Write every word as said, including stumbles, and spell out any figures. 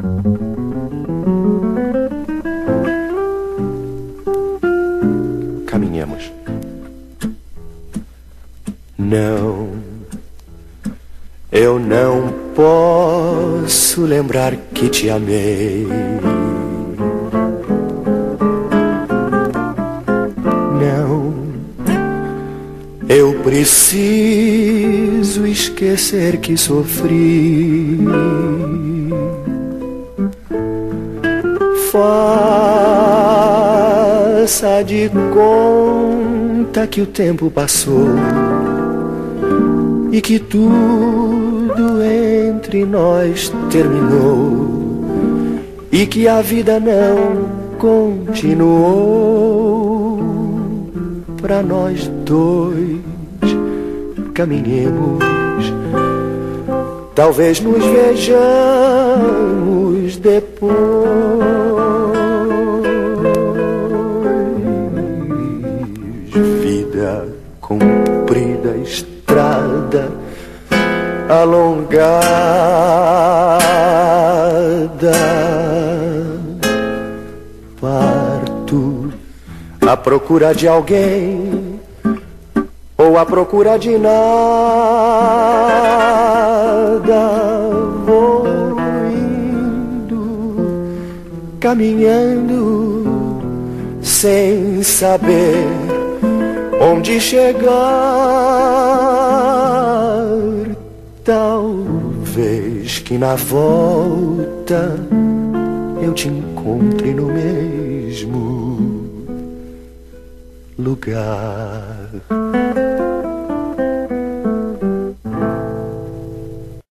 Caminhemos. Não, eu não posso lembrar que te amei. Não, eu preciso esquecer que sofri. Faça de conta que o tempo passou e que tudo entre nós terminou e que a vida não continuou. Pra nós dois caminhemos, talvez nos vejamos depois. Vida comprida, estrada alongada, parto à procura de alguém ou à procura de nada. Vou indo, caminhando, sem saber onde chegar. Talvez que na volta eu te encontre no mesmo lugar.